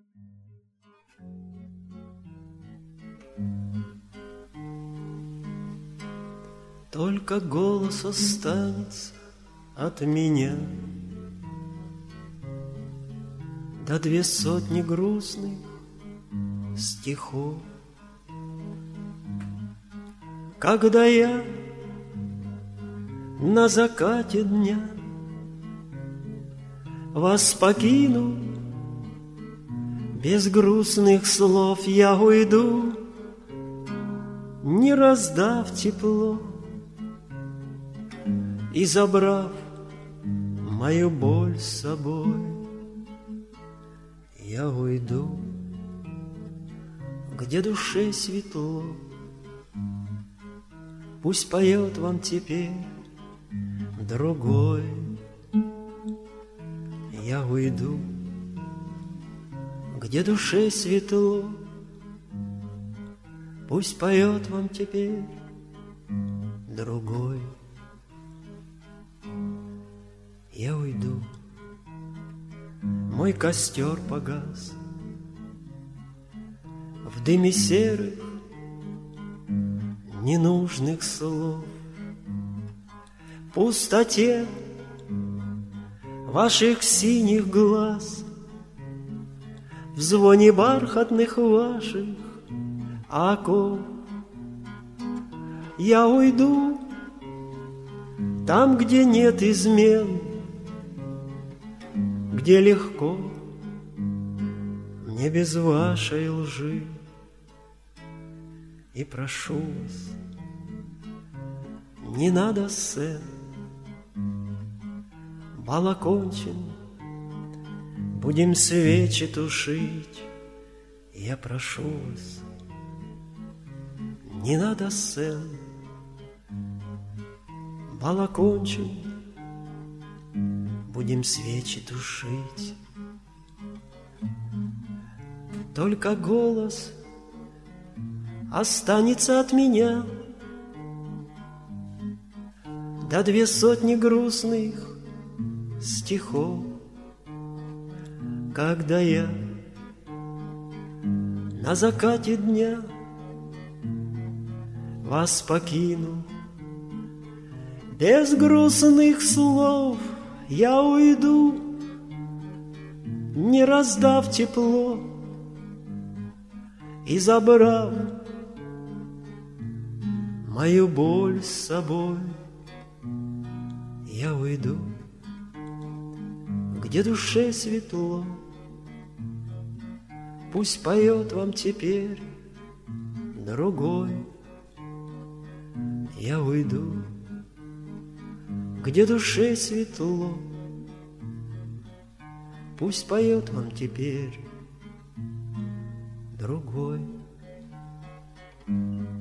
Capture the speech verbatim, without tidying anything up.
Только голос останется от меня, да две сотни грустных стихов. Когда я на закате дня вас покину, без грустных слов я уйду, не раздав тепло и забрав мою боль с собой. Я уйду, где душе светло. Пусть поет вам теперь другой. Я уйду, где душе светло. Пусть поет вам теперь другой. Я уйду, мой костер погас, в дыме серых ненужных слов, в пустоте ваших синих глаз, в звоне бархатных ваших оков. Я уйду там, где нет измен, где легко мне без вашей лжи. И прошу вас, не надо сцен, бал окончен, будем свечи тушить. Я прошу вас, не надо сцен, бал окончен, будем свечи тушить. Только голос останется от меня, да две сотни грустных стихов. Когда я на закате дня вас покину, без грустных слов я уйду, не раздав тепло и забрав мою боль с собой. Я уйду, где душе светло. Пусть поет вам теперь другой. Я уйду, где душе светло. Пусть поет вам теперь другой.